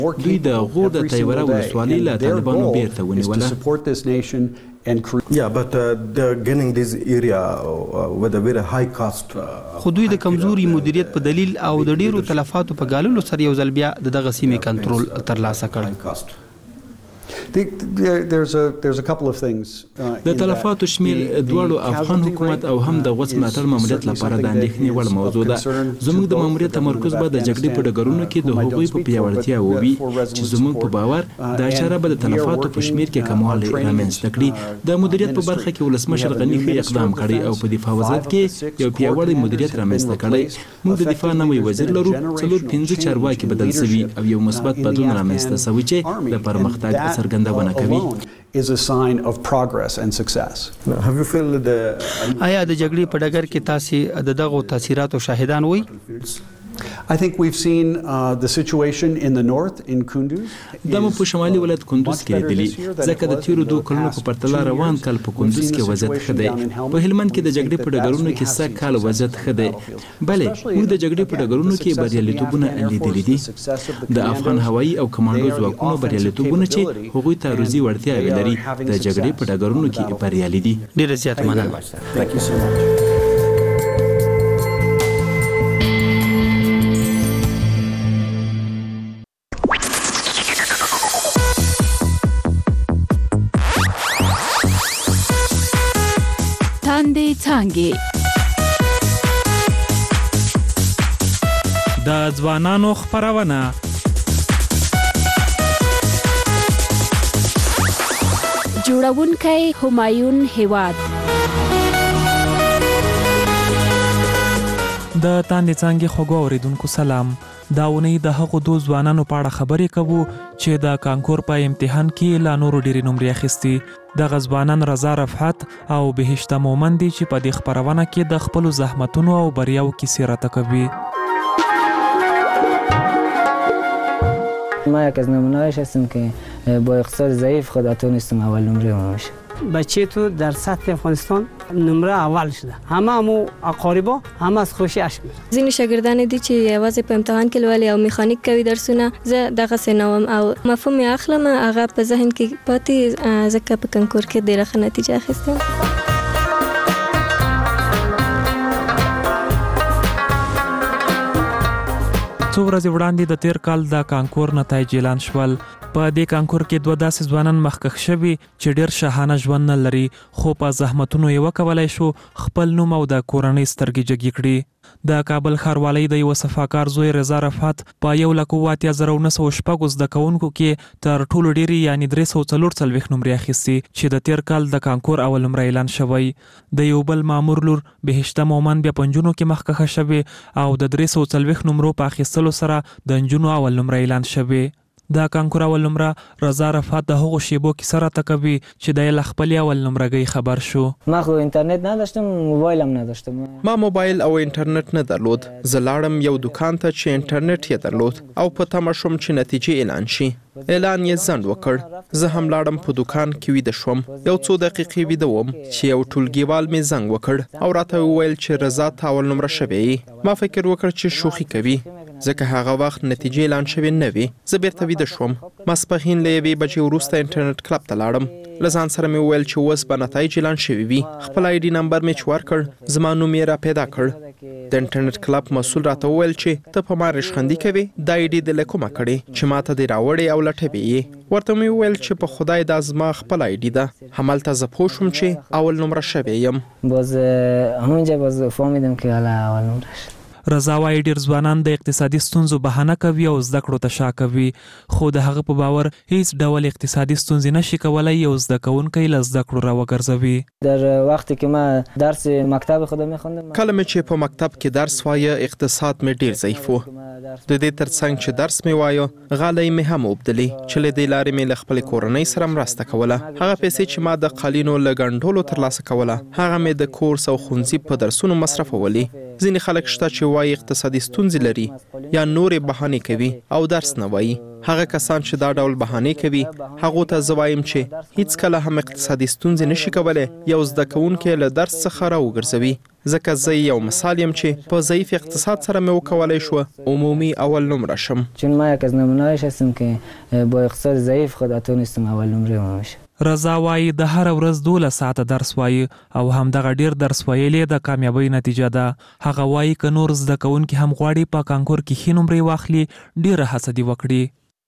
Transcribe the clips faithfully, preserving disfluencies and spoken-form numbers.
دوی د غور د تیوره ولسوالۍ له طالبانو بیرته ونیوله. Yeah, but uh, they're getting this area uh, with a very high cost. خو دوی د کمزوري مدیریت په دلیل او د ډیرو تلفاتو په ګاللو سره یو ځل بیا د دغه سیمې کنټرول ترلاسه کړ. د تلفاتو شمیر دواړو افغان حکومت او هم د غوڅ ملاتړ ماموریت لپاره د اندېښنې وړ موضوع ده. زموږ د ماموریت تمرکز به د جګړې په ډګرونو کې د هغوی په پیاوړتیا ووي چې زموږ په باور دا اشاره به د تلفاتو په شمیر کې کموالی رامنځته کړي. د مدیریت په برخه کې ولسمشر غني ښه اقدام کړی او په دفاع وزارت کې یو پیاوړی مدیریت رامنځته کړی. موږ د دفاع نوی وزیر لرو، څلور پنځه چارواکي بدل شوي او یو مثبت بدلون رامنځته شوی چې د پرمختګ څرګندونه کوي. is a sign of progress and success. Have you felt the آیا د جګړې په ډګر کې تاسو د دغو تاثیراتو شاهدان وئ؟ I think we've seen uh, the situation in the north in Kunduz. دا مو په شمالي ولایت کندوز کې لیدلي، ځکه د تیرو دوه کلونو په پرتله روان کال په کندوز کې وضعیت ښه دی. په هلمند کې د جګړې په ډګرونو کې سږ کال وضعیت ښه دی. بلې موږ د جګړې په ډګرونو کې بریالیتوبونه لیدلي دي. د افغان هوایي او کمانډو ځواکونو بریالیتوبونه چې هغوی تعرضي وړتیاوې لري د جګړې په ډګرونو کې بریالي دي. ډېره زیاته مننه. Thank you so much. څانګې د ځوانانو خپرونه جوړونکی همایون هیواد. د تاندې څانګې خوږو اوریدونکو سلام. دا اونۍ د هغو دو ځوانانو په اړه خبرې کوو چې د کانکور په امتحان کې لا نورو ډېرې نمرې اخیستي. دغه ځوانان رضا رفعت او بهشته مومن دي چې په دې خپرونه کې د خپلو زحمتونو او بریاو کیسې راته کوي. ما یک از نمونه‌هایش هستم که با اقتصاد ضعیف خود نتونستم اول نمره بشه. بچه تو در سطح افغانستان نمره اول شده، همه همو اقاربا همه از خوشی اشک می‌ریزن. ځینې شاګردان دي چې یوازې په امتحان کې لولي او میخانیک کوي درسونه. زه دغسې نه وم او مفهوم یې اخلم، هغه په ذهن کې پاتې، ځکه په کنکور کې ډېره ښه نتیجه اخیستم. څو ورځې وړاندې د تیر کال د کانکور نتایج اعلان شول. په دې کانکور کې دوه داسې ځوانان مخکښ شوي چې ډېر شاهانه ژوند نه لري، خو په زحمتونو یې وکولی شو خپل نوم او د کورنۍ سترګې جګې کړي. د کابل ښاروالۍ د یوه صفاکار زوی رضا رفعت په یو لک اووه اتیا زره او نهه سوه شپږو زده کوونکو کې تر ټولو ډېرې یعنې درې سوه څلور څلوېښت نمرې اخیستې چې د تیر کال د کانکور اول نمره اعلان شوی. د یو بل مامور لور بهشته مومن بیا په نجونو کې مخکښه شوې او د درې سوه څلوېښت نمرو په اخیستلو سره د نجونو اول نمره اعلان شوې. د کانکور اول نمره رضا رفعت د هغو شیبو کیسه راته کوي چې د یې له خپلې اول نمرګۍ خبر شو. ما خو اینترنت نداشتم، موبایل هم نداشتم. ما موبایل او اینټرنټ نه درلود. زه لاړم یو دکان ته چې اینټرنټ یې درلود او په تمه شوم چې نتیجې اعلان شي. اعلان یې ځنډ وکړ. زه هم لاړم په دکان کې ویده شوم. یو څو دقیقې ویده وم چې یو ټولګیوال مې زنګ وکړ او راته وویل چې رضا ته اول نمره شوې. ما فکر وکړ چې شوخي کوي، ځکه هغه وخت نتیجې اعلان شوې نه وي. زه بیرته ویده شوم. ماسپښین له یوې بجې وروسته انټرنټ کلب ته لاړم. له ځان سره مې وویل چې اوس به نتایج اعلان شوي وي. خپل آی ډي نمبر مې چې ورکړ، زما نوم یې را پیدا کړ. د انټرنټ کلب مسؤل راته وویل چې ته په ما ریشخندي کوې، دا آی ډي دې له کومه کړې چې ما ته دې راوړې او لټوې یې. ورته مې وویل چې په خدای دا زما خپل آی ډي ده. همالته زه پوه شوم چې اول نمره شوی یم. باز همونجا باز فهمیدم که حالا اول نمره شد. رضا وایي ډېر ځوانان د اقتصادي ستونزو بهانه کوي او زده کړو ته شا کوي، خو د هغه په باور هیڅ ډول اقتصادي ستونزې نشي کولی یو زده کوونکی له زده کړو راوګرځوي. در وقتی که ما درس مکتب خودم میخوندم، کله مې چې په مکتب کې درس وایه اقتصاد مې ډېر ضعیف و. د دې ترڅنګ چې درس مې وایه غالۍ مې هم وبدلې چې له دې لارې مې له خپلې کورنۍ سره مرسته کوله. هغه پیسې چې ما د قالینو له ګنډلو ترلاسه کوله هغه مې د کورس او ښوونځي په درسونو مصرفولې. ځینې خلک شته چې وایي اقتصادي ستونزې لري یا نورې بهانې کوي او درس نه وایي. هغه کسان چې دا ډول بهانې کوي هغو ته زه وایم چې هیڅ کله هم اقتصادي ستونزې نشي کولی یو زده کوونکی له درس څخه راوګرځوي. ځکه زه یو مثال یم چې په ضعیف اقتصاد سره مې وکولی شو عمومي اول نمره شم. چون ما یک از نمونه‌هایش هستم که با اقتصاد ضعیف خود تونستم اول نمره ومشه. رضا وایي د هر ورځ دولس ساعته درس وایي او همدغه ډیر درس ویلې د کامیابی نتیجه ده. هغه وایي که نور زده کوونکي هم غواړي په کانکور کې ښې نمرې واخلي ډیره هڅه دې وکړي.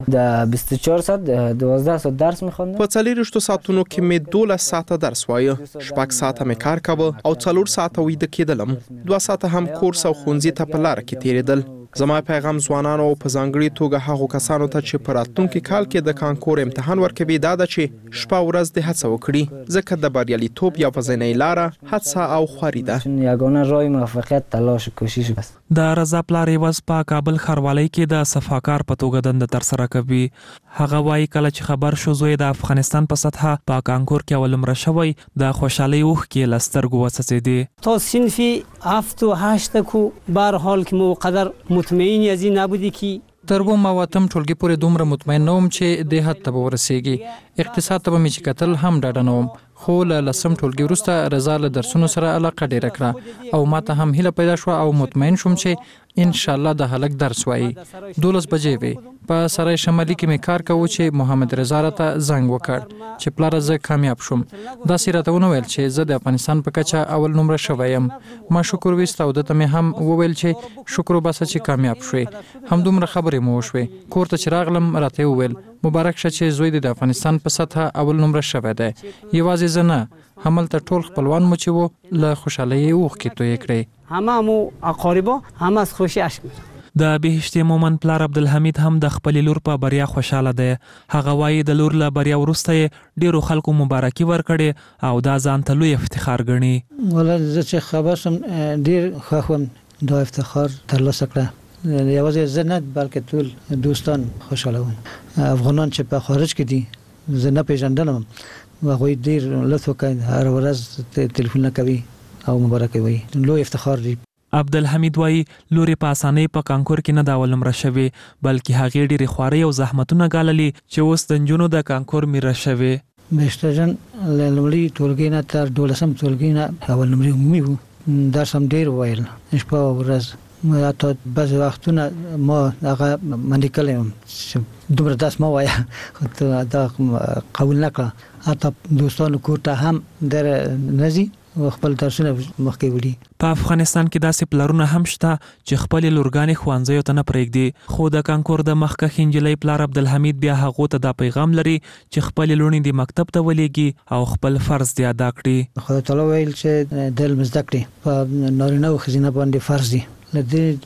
د بیست و چهار ساعت دوازده ساعت درس میخوندم. په څلوېښتو ساعتونو کې مې دولس ساعته درس وایه، شپږ ساعته مې کار کاوه او څلور ساعته ویده کېدلم. دوه ساعته هم کورس او ښوونځي ته په لاره کې تېرېدل. زما پیغام ځوانانو او په ځانګړي توګه هغو کسانو ته چې په راتلونکي کال کې د کانکور امتحان ورکوي دا ده چې شپه ورځ دې هڅه وکړي، ځکه د بریالیتوب یوازینۍ لاره هڅه او خواري ده. یگانه راه موفقیت تلاش و کوشش است. د رضا پلار یوازې په کابل ښاروالۍ کې د صفاکار په توګه دنده ترسره کوي. هغه وایي کله چې خبر شو زوی د افغانستان په سطحه په کانکور کې اول نمره شوی د خوشحالۍ اوښکې له سترګو وڅڅېدې. تا صنف هفت و هشت کو به هر حال که ما قدر مطمئنی از این نبودی که تر اووم او اتم ټولګي پورې دومره مطمئن نه وم چې دې حد ته به ورسېږي. اقتصاد ته به مې چې کتل هم ډاډه نه وم، خو له لسم ټولګي وروسته رضا له درسونو سره علاقه ډېره کړه او ما ته هم هیله پیدا شوه او مطمئن شوم چې ان شاء الله د هلک درس وایي. دولس بجې وې. په سرای شمالي کې مې کار کوو چې محمد رضا راته زنګ وکړ چې پلاره زه کامیاب شوم. داسې راته ونه ویل چې زه د افغانستان په کچه اول نمره شوی یم. ما شکر ویست او دته مې هم وویل چې شکر وباسه چې کامیاب شوې. همدومره خبرې مو وشوې. کور ته چې راغلم راته وویل مبارک شه چې زوی د افغانستان په سطحه اول نمره شوی دی. یوازې زه نه، هملته ټول خپلوان مو چې وو له خوشحالۍ اوښکې تویې کړې. همه مو اقاربا هم از خوشی اشک می‌ریزند. د بهشتي مومن پلار عبدالحمید هم د خپلې لور په بریا خوشاله دی. هغه وایي د لور له بریا وروسته یې ډیرو خلکو مبارکي ورکړې او دا ځان ته لوی افتخار ګڼي. ولا زه چې خبر شم ډیر خوښ وم دا افتخار ترلاسه کړه. یوازې زه نه بلکې ټول دوستان خوشاله وم. افغانان چې په خارج کې دي زه نه پیژندلم و هغوی ډیر لطف وکړ، هر ورځ تلیفونونه کوي او مبارکي وایي. لوی افتخار دی. عبدالحمید وایي لورې په اسانۍ په کانکور کې نه د اول نمره شوې بلکې هغې ډېرې خوارۍ او زحمتونه ګاللي چې اوس د نجونو د کانکور میره شوې. بهشته جان له لومړي ټولګي نه تر دولسم ټولګي نه اول نمرې عمومي وو. درس هم ډېر ویل شپه او ورځ. حتی بعضې وختونه ما هغه منډې کړی وم چې دومره درس مه وایه، خو دا قبول نه کړه. حتی دوستانو کور ته هم ډېره نه ځي او خپل درسونه مخکې وړي. په افغانستان کې داسې پلارونه هم شته چې خپلې لورګانې ښوونځیو ته نه پرېږدي، خو د کانکور د مخکښې نجلۍ پلار عبدالحمید بیا هغو ته دا پیغام لري چې خپلې لوڼې دې مکتب ته ولېږي او خپل فرض دې ادا کړي. خدای تعالی ویل چې د علم زده کړې په نارینه او ښځینه باندې فرض دي. له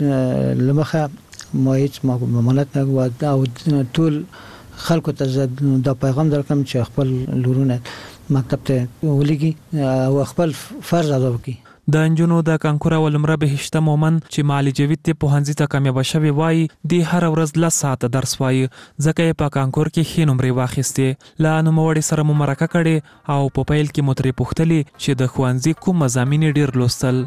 دې له مخه ما هېڅ ممانعت نه کوم او ټول خلکو ته دا پیغام درکړم چې خپل لورونه مکتب ته ولېږي او خپل فرض ادا وکړي. د نجونو د کانکور اول نمره بهشته مومن چې مالي جوید ته پوهنځي ته کامیابه شوې وایي د هر ورځ لس ساعته درس وایي ځکه یې په کانکور کې ښې نمرې واخیستې. له نوموړې سره مو مرکه کړې او په پیل کې مو ترې پوښتلې چې د ښوونځي کوم مضامین یې ډېر لوستل.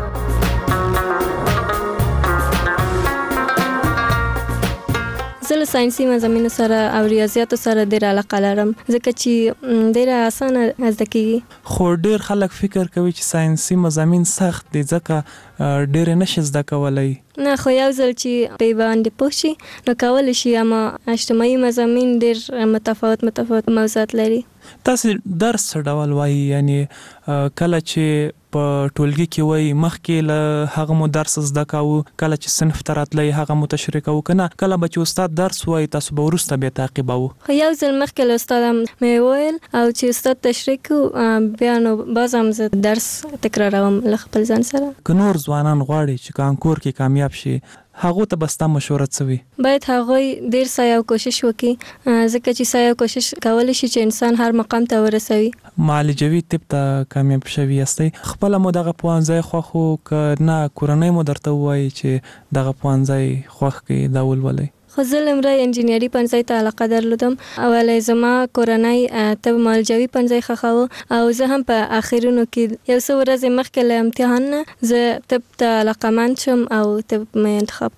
زه له ساینسي مضامینو سره او ریاضیاتو سره ډېره علاقه لرم ځکه چې ډېره اسانه زده کېږي. خو ډېر خلک فکر کوي چې ساینسي مضامین سخت دي ځکه ډېرې نشي زده کولی. نه، خو یو ځل چې پې باندې پوه شي نو کولی شي. اما اجتماعي مضامین ډېر متفاوت متفاوت موضوعات لري. تاسې درس څه ډول وایي؟ یعنې کله چې په ټولګي کې وایي مخکې له هغه مو درس زده کوو، کله چې صنف ته راتلی هغه مو تشریح کوو، که نه کله به چې استاد درس وایي تاسو به وروسته بیا تعقیبوو؟ خو یو ځل مخکې له استاد مې وویل او چې استاد تشریح کوو بیا نو باز هم زه درس تکراروم له خپل ځان سره. که نور ځوانان غواړي چې کانکور کې کامیاب شي هغو ته به ستا مشوره څه وي؟ باید هغوی ډېر سعی او کوشش وکړي ځکه چې سعی او کوشش کولی شي چې انسان هر مقام ته ورسوي. مالي جوید طب ته کامیاب شوي یاستئ، خپله مو دغه پوهنځی خوښ و که نه کورنۍ مو درته ووایي چې دغه پوهنځی خوښ کړي دا ولولئ؟ خو زه لومړی انجینري پوهنځي ته علاقه درلودم او ولی زما کورنۍ طب مالجوي پوهنځی خوښاوه او زه هم په اخرونو کې یو څو ورځې مخکې له امتحان نه زه طب ته علاقمند شوم او طب مې انتخاب کړو.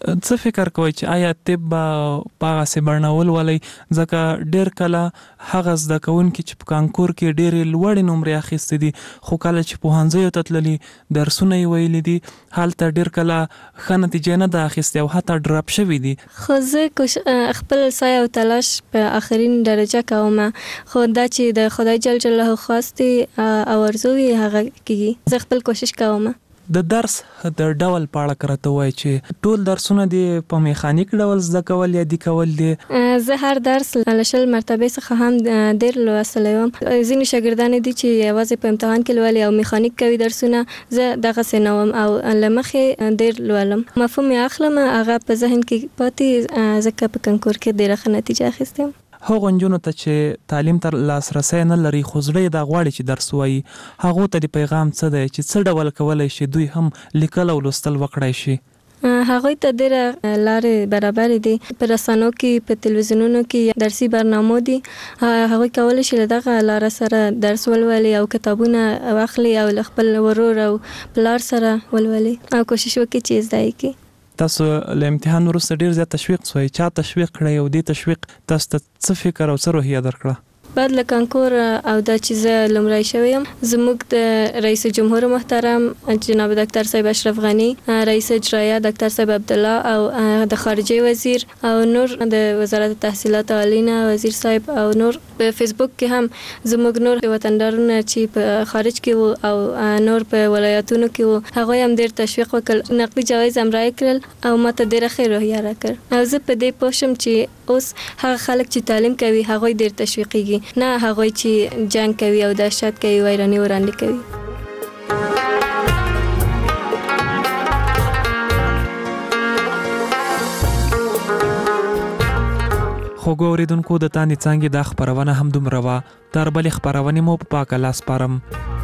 څه فکر کوئ چې آیا طب په هغه سي برنول ولې ځکه ډېر کله هغه زده کوونکي چې په کانکور کې ډېرې لوړې نمرې اخیستې دي خو کله چې پوهنځیو ته تللي درسونه یې ویلي دي هلته ډېر کله ښه نتیجه نه ده اخیستې او حتی ډراپ شوي دي. خو زه خپل سعی او تلاش په آخرین درجه کوم خو دا چې د خدای جل جلاله خواستې او ارزو یې هغه کېږي. زه خپل کوشش کوم. د درس د ډول په اړه کرته وای چې ټول درسونه دی په میخانیک ډول زده کول یا دی کول دي. زه هر درس لشل مرتبه څخه هم ډیر لوستلی وم. ځینې شاګردان دي چې یوازې په امتحان کې لولي او میخانیک کوي درسونه، زه دغه څه نه وم او له مخې ډیر لولم. مفهوم یې اخلم، هغه په ذهن کې پاتې ځکه په کنکور کې ډیره ښه نتیجه اخیستم. هغو نجونو ته چې تعلیم تر لاسرسی نه لري خو زړه یې دا غواړي چې درس ووایي، هغو ته د پیغام څه دی چې څه ډول کولی شي دوی هم لیکل او لوستل وکړای شي؟ هغوی ته ډېره لارې برابرې دي. په رسنو کې، په تلویزیونونو کې درسي برنامو دي. هغوی کولی شي له دغه لاره سره درس ولولي او کتابونه واخلي او له خپل ورور او پلار سره ولولي او کوشش وکړي چې زده یې کړي. تاسو له امتحان وروسته ډیر زیات تشویق شوی، چا تشویق کړی او دې تشویق تاسو ته څه فکر او څه روحیه درکړه؟ بعد له کانکور او دا چې زه لومړی شوی یم، زموږ د رئیس جمهور محترم جناب ډاکټر صاحب اشرف غنی، رئیس اجرایه ډاکټر صاحب عبدالله او د خارجه وزیر او نور د وزارت تحصیلات عالیه وزیر صاحب او نور په فیسبوک کې هم زموږ نور وطندارونه چې په خارج کې وو او نور په ولایتونو کې وو، هغه هم ډیر تشویق وکړ، نقدي جوایز هم راکړل او ماته ډیره ښه روحیه راکړ. او زه په دې پوه شم چې اوس هغه خلک چې تعلیم کوي هغوی ډیر تشویقیږي، نه هغوی چې جنگ کوي او دهشت کوي، ویرانی وړاندې کوي. خوږو اوریدونکو، د تاندې څانګې دا خپرونه همدومره وه. تر بلې خپرونې مو په پاک الله سپارم.